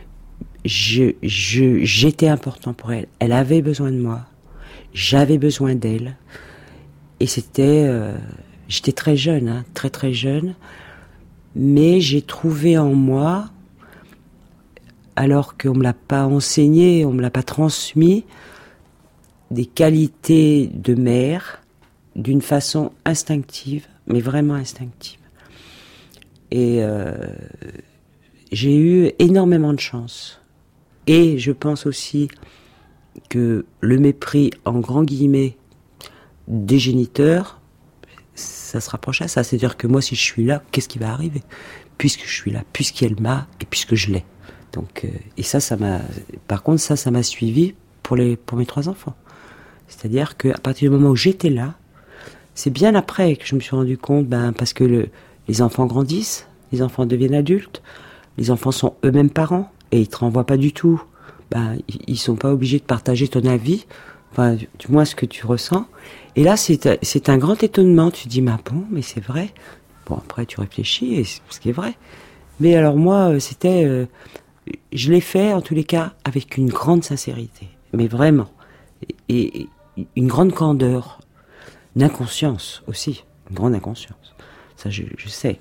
[SPEAKER 4] J'étais important pour elle. Elle avait besoin de moi. J'avais besoin d'elle. Et j'étais très jeune, hein, très très jeune. Mais j'ai trouvé en moi, alors qu'on me l'a pas enseigné, on me l'a pas transmis, des qualités de mère d'une façon instinctive, mais vraiment instinctive. Et j'ai eu énormément de chance. Et je pense aussi que le mépris, en grands guillemets, des géniteurs, ça se rapproche à ça. C'est-à-dire que moi, si je suis là, qu'est-ce qui va arriver ? Puisque je suis là, puisqu'elle m'a, et puisque je l'ai. Donc, et ça m'a... Par contre, ça m'a suivi pour mes 3 enfants. C'est-à-dire qu'à partir du moment où j'étais là, c'est bien après que je me suis rendu compte, parce que les enfants grandissent, les enfants deviennent adultes, les enfants sont eux-mêmes parents, et ils te renvoient pas du tout. Ils sont pas obligés de partager ton avis, du moins ce que tu ressens. Et là, c'est un grand étonnement. Tu te dis, mais c'est vrai. Bon, après, tu réfléchis, et c'est ce qui est vrai. Mais alors moi, je l'ai fait, en tous les cas, avec une grande sincérité. Mais vraiment. Et une grande candeur. Une inconscience aussi. Une grande inconscience. Ça, je sais.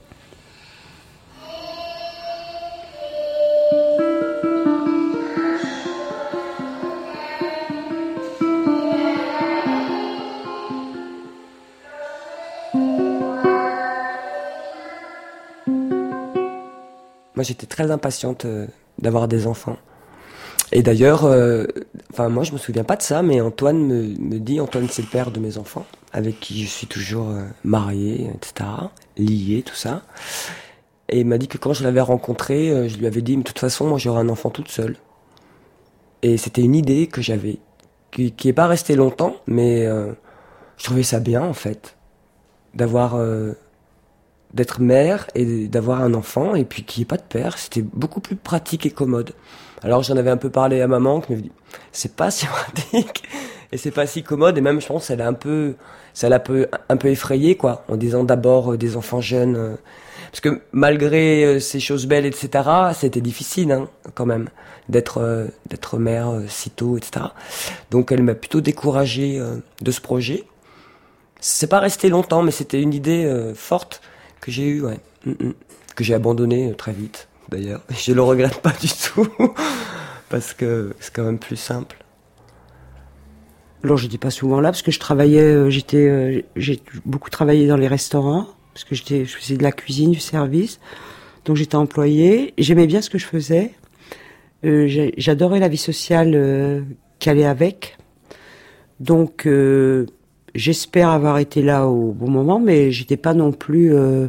[SPEAKER 6] Moi, j'étais très impatiente d'avoir des enfants. Et d'ailleurs, moi, je me souviens pas de ça, mais Antoine me dit, Antoine, c'est le père de mes enfants, avec qui je suis toujours marié, etc., lié, tout ça. Et il m'a dit que quand je l'avais rencontré, je lui avais dit, mais de toute façon, moi, j'aurai un enfant toute seule. Et c'était une idée que j'avais, qui est pas restée longtemps, mais je trouvais ça bien, en fait, d'être mère et d'avoir un enfant, et puis qu'il n'y ait pas de père. C'était beaucoup plus pratique et commode. Alors j'en avais un peu parlé à maman, qui m'avait dit, c'est pas si pratique, et c'est pas si commode, et même je pense ça l'a un peu effrayé, quoi, en disant d'abord des enfants jeunes, parce que malgré ces choses belles, etc., c'était difficile, hein, quand même, d'être mère si tôt, etc. Donc elle m'a plutôt découragé de ce projet. C'est pas resté longtemps, mais c'était une idée forte que j'ai eue, ouais. Que j'ai abandonnée très vite, d'ailleurs. Je le regrette pas du tout, parce que c'est quand même plus simple.
[SPEAKER 4] Alors j'étais pas souvent là, parce que je travaillais, j'ai beaucoup travaillé dans les restaurants, parce que je faisais de la cuisine, du service, donc j'étais employée, j'aimais bien ce que je faisais, j'adorais la vie sociale qui allait avec, donc j'espère avoir été là au bon moment, mais j'étais pas non plus...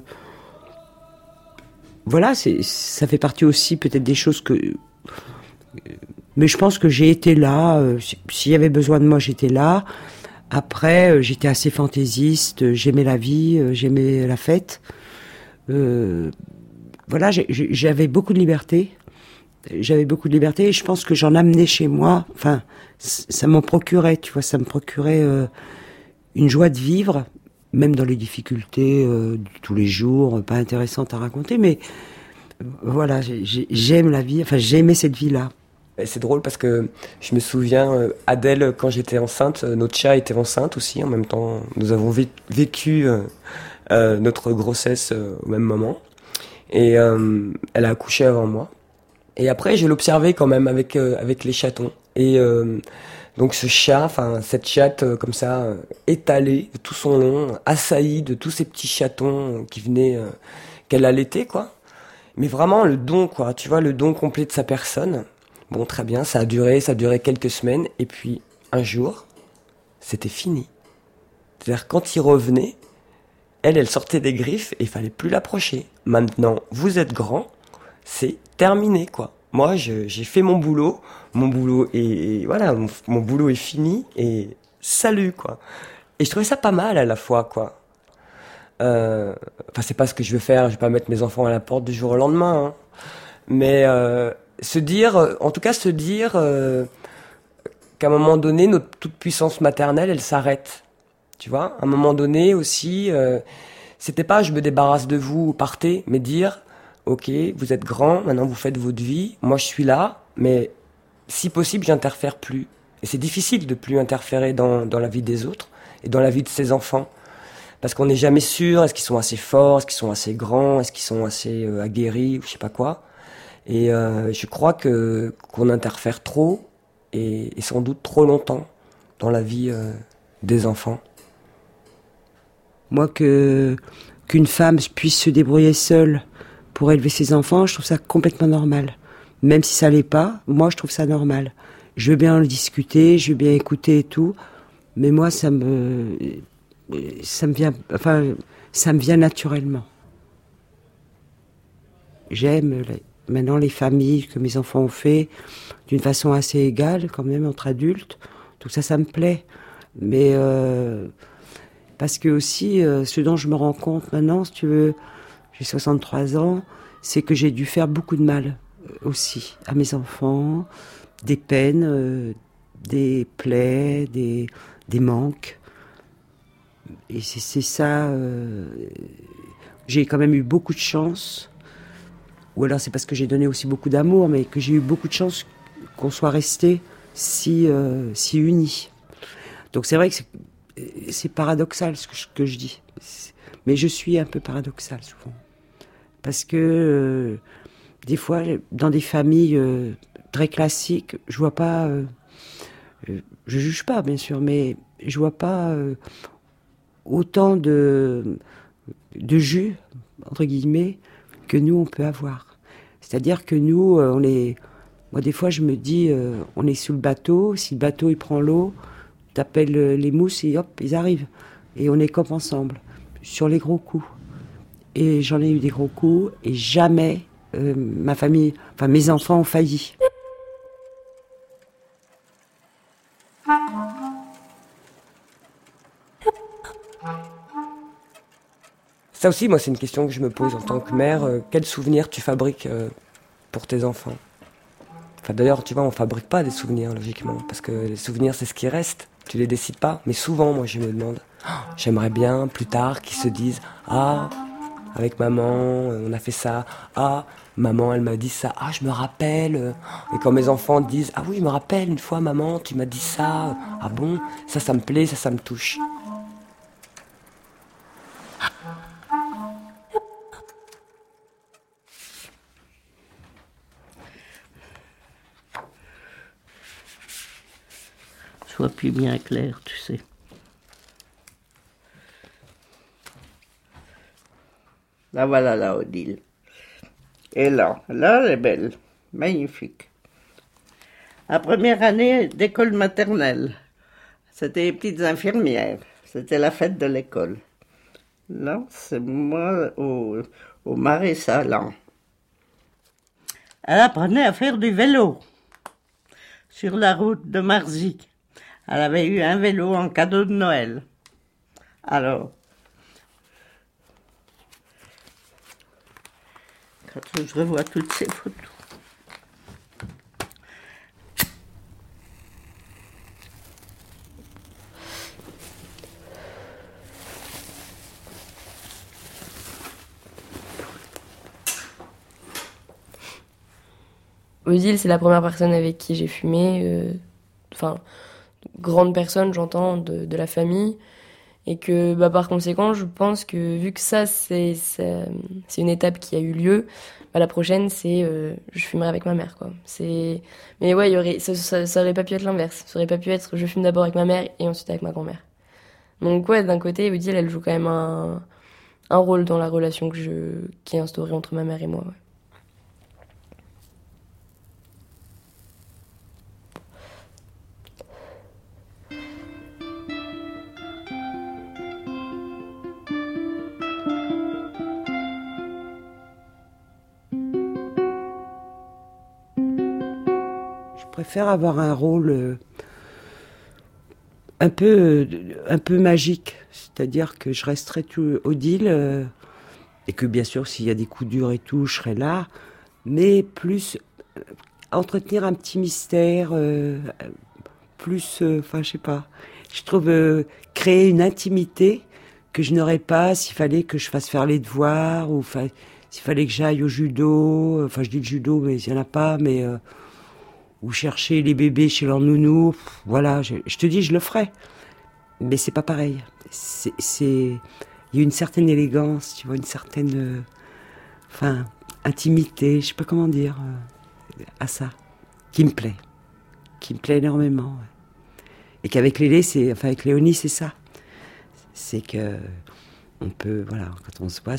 [SPEAKER 4] Voilà, ça fait partie aussi peut-être des choses que... Mais je pense que j'ai été là. S'il y avait besoin de moi, j'étais là. Après, j'étais assez fantaisiste. J'aimais la vie, j'aimais la fête. Voilà, j'avais beaucoup de liberté. Et je pense que j'en amenais chez moi. Enfin, ça m'en procurait, tu vois, ça me procurait... une joie de vivre, même dans les difficultés de tous les jours, pas intéressantes à raconter, mais voilà, j'aime la vie, enfin j'aimais cette vie-là.
[SPEAKER 6] Et c'est drôle parce que je me souviens, Adèle, quand j'étais enceinte, notre chat était enceinte aussi, en même temps, nous avons vécu notre grossesse au même moment, et elle a accouché avant moi. Et après, je l'observais quand même avec les chatons, et... donc ce chat, cette chatte comme ça, étalée de tout son long, assaillie de tous ces petits chatons qui venaient, qu'elle allaitait, quoi. Mais vraiment le don, quoi, tu vois, le don complet de sa personne. Bon, très bien, ça a duré quelques semaines, et puis un jour, c'était fini. C'est-à-dire quand il revenait, elle sortait des griffes et il fallait plus l'approcher. Maintenant, vous êtes grand, c'est terminé, quoi. Moi, j'ai fait mon boulot est voilà, mon boulot est fini et salut, quoi. Et je trouvais ça pas mal à la fois, quoi. C'est pas ce que je veux faire, je vais pas mettre mes enfants à la porte du jour au lendemain, hein. Mais se dire qu'à un moment donné, notre toute puissance maternelle, elle s'arrête. Tu vois, à un moment donné aussi, c'était pas je me débarrasse de vous, partez, mais dire ok, vous êtes grand, maintenant vous faites votre vie, moi je suis là, mais si possible, j'interfère plus. Et c'est difficile de plus interférer dans la vie des autres et dans la vie de ses enfants. Parce qu'on n'est jamais sûr, est-ce qu'ils sont assez forts, est-ce qu'ils sont assez grands, est-ce qu'ils sont assez aguerris, ou je sais pas quoi. Et je crois qu'on interfère trop, et sans doute trop longtemps, dans la vie des enfants.
[SPEAKER 4] Moi, qu'une femme puisse se débrouiller seule pour élever ses enfants, je trouve ça complètement normal. Même si ça l'est pas, moi je trouve ça normal. Je veux bien le discuter, je veux bien écouter et tout, mais moi ça me vient naturellement. J'aime maintenant les familles que mes enfants ont fait d'une façon assez égale quand même entre adultes, donc ça me plaît. Mais parce que aussi, ce dont je me rends compte maintenant, si tu veux, j'ai 63 ans, c'est que j'ai dû faire beaucoup de mal aussi à mes enfants, des peines, des plaies, des manques. Et c'est ça. J'ai quand même eu beaucoup de chance. Ou alors c'est parce que j'ai donné aussi beaucoup d'amour, mais que j'ai eu beaucoup de chance qu'on soit restés si unis. Donc c'est vrai que c'est paradoxal ce que je dis. Mais je suis un peu paradoxale souvent. Parce que des fois, dans des familles très classiques, je vois pas... je juge pas, bien sûr, mais je vois pas autant de jus, entre guillemets, que nous, on peut avoir. C'est-à-dire que nous, on est... Moi, des fois, je me dis, on est sous le bateau. Si le bateau, il prend l'eau, t'appelles les mousses et hop, ils arrivent. Et on est comme ensemble, sur les gros coups. Et j'en ai eu des gros coups, et jamais ma famille, enfin mes enfants ont failli.
[SPEAKER 6] Ça aussi, moi, c'est une question que je me pose en tant que mère. Quels souvenirs tu fabriques pour tes enfants? Enfin, d'ailleurs, tu vois, on fabrique pas des souvenirs, logiquement, parce que les souvenirs, c'est ce qui reste. Tu les décides pas. Mais souvent, moi, je me demande, j'aimerais bien, plus tard, qu'ils se disent, ah, avec maman, on a fait ça. Ah, maman, elle m'a dit ça. Ah, je me rappelle. Et quand mes enfants disent, ah oui, je me rappelle, une fois, maman, tu m'as dit ça. Ah bon, ça me plaît, ça me touche.
[SPEAKER 3] Je vois plus bien clair, tu sais. Là, voilà la Odile. Et là, elle est belle, magnifique. La première année d'école maternelle, c'était les petites infirmières. C'était la fête de l'école. Là, c'est moi au Marais Salan. Elle apprenait à faire du vélo sur la route de Marzy. Elle avait eu un vélo en cadeau de Noël. Alors, quand je revois toutes ces photos.
[SPEAKER 5] Odile, c'est la première personne avec qui j'ai fumé. Enfin, grande personne, j'entends, de la famille. Et que, par conséquent, je pense que vu que ça, c'est une étape qui a eu lieu, la prochaine, c'est je fumerai avec ma mère, quoi. Mais ouais, ça aurait pas pu être l'inverse. Ça aurait pas pu être je fume d'abord avec ma mère et ensuite avec ma grand-mère. Donc ouais, d'un côté, Odile, elle joue quand même un rôle dans la relation qui est instaurée entre ma mère et moi, ouais.
[SPEAKER 4] Je préfère avoir un rôle un peu magique, c'est-à-dire que je resterai tout Odile et que bien sûr s'il y a des coups durs et tout, je serai là, mais plus entretenir un petit mystère, plus, enfin je sais pas, je trouve créer une intimité que je n'aurais pas s'il fallait que je fasse faire les devoirs ou s'il fallait que j'aille au judo, enfin je dis le judo mais il y en a pas, mais ou chercher les bébés chez leur nounou, voilà, je te dis, je le ferai. Mais c'est pas pareil. Il y a une certaine élégance, tu vois, une certaine, intimité, je sais pas comment dire, à ça, qui me plaît énormément. Ouais. Et qu'avec avec Léonie, c'est ça. C'est que, on peut, voilà, quand on se voit,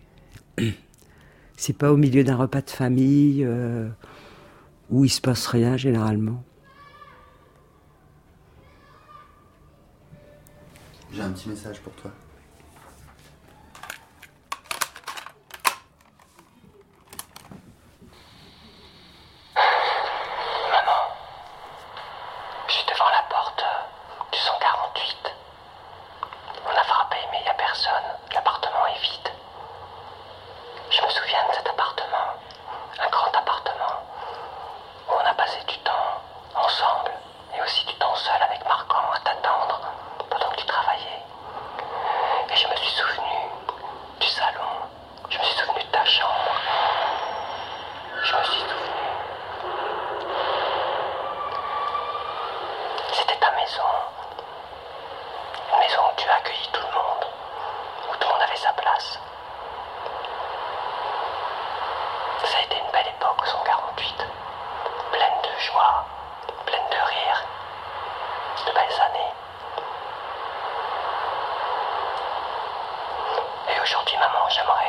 [SPEAKER 4] c'est pas au milieu d'un repas de famille, où il se passe rien généralement.
[SPEAKER 8] J'ai un petit message pour toi.
[SPEAKER 6] Maman, je suis devant la porte du 148. personne. L'appartement est vide. Je me souviens de cet appartement, un grand appartement, où on a passé du temps ensemble, et aussi du temps seul avec Marcan à t'attendre pendant que tu travaillais. Et je me suis souvenu du salon, je me suis souvenu de ta chambre, je me suis souvenu. C'était ta maison, une maison où tu as accueilli tout le monde, où tout le monde avait sa place. Ça a été une belle époque au 148, pleine de joie, pleine de rire, de belles années. Et aujourd'hui, maman,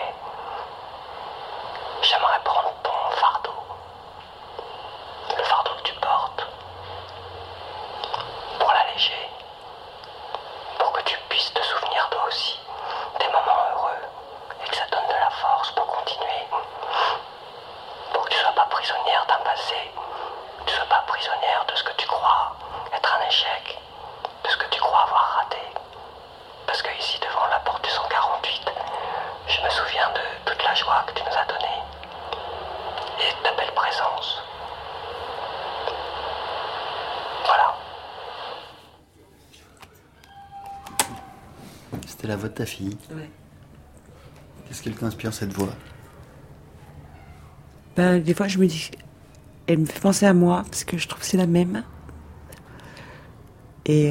[SPEAKER 6] j'aimerais prendre ton fardeau, le fardeau que tu portes, pour l'alléger, pour que tu puisses te souvenir toi aussi des moments heureux et que ça donne de la force pour continuer. Pour que tu ne sois pas prisonnière d'un passé, que tu ne sois pas prisonnière de ce que tu crois être un échec, de ce que tu crois avoir raté. Parce que ici, devant la porte du 148, je me souviens de toute la joie que tu nous as donnée et de ta belle présence. Voilà.
[SPEAKER 8] C'était la voix de ta fille.
[SPEAKER 4] Ouais.
[SPEAKER 8] Qu'est-ce qu'elle t'inspire, cette voix?
[SPEAKER 4] Ben, des fois, je me dis, elle me fait penser à moi, parce que je trouve que c'est la même. Et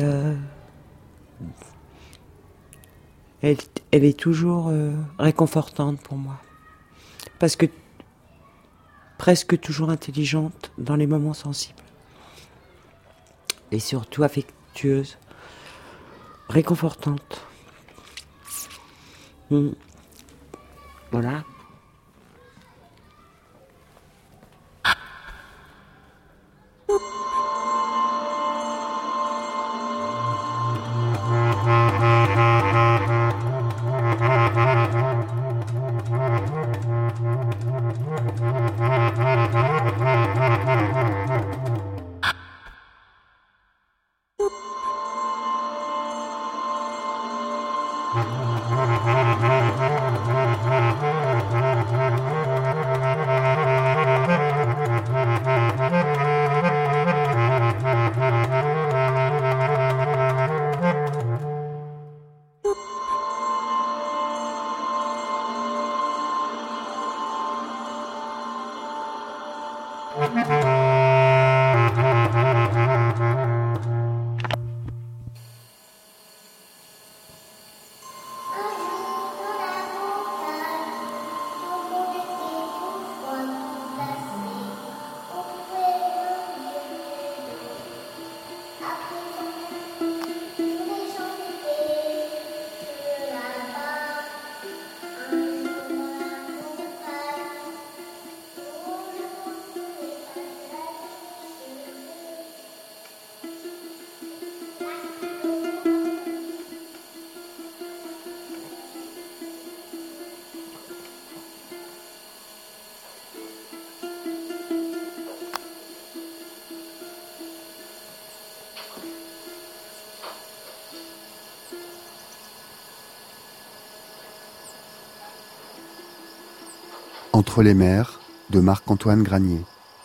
[SPEAKER 4] elle est toujours réconfortante pour moi. Parce que presque toujours intelligente dans les moments sensibles. Et surtout affectueuse, réconfortante. Voilà.
[SPEAKER 8] Entre les mers de Marc-Antoine Granier,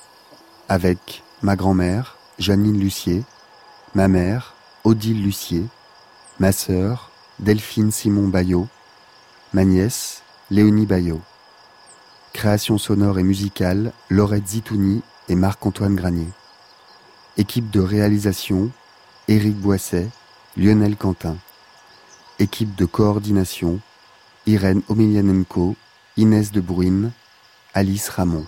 [SPEAKER 8] avec ma grand-mère, Jeannine Lucier, ma mère, Odile Lucier, ma sœur, Delphine Simon Bayot, ma nièce, Léonie Bayot. Création sonore et musicale, Laurette Zitouni et Marc-Antoine Granier. Équipe de réalisation, Éric Boisset, Lionel Quentin. Équipe de coordination, Irène Omelianenko, Inès de Bruyne, Alice Ramon.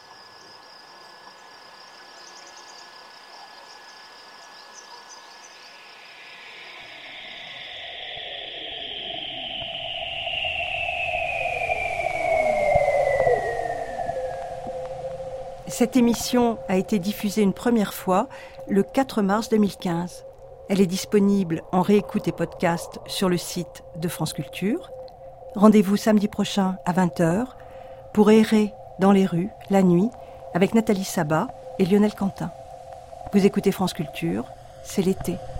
[SPEAKER 2] Cette émission a été diffusée une première fois le 4 mars 2015. Elle est disponible en réécoute et podcast sur le site de France Culture. Rendez-vous samedi prochain à 20h pour errer dans les rues la nuit avec Nathalie Sabat et Lionel Quentin. Vous écoutez France Culture, c'est l'été.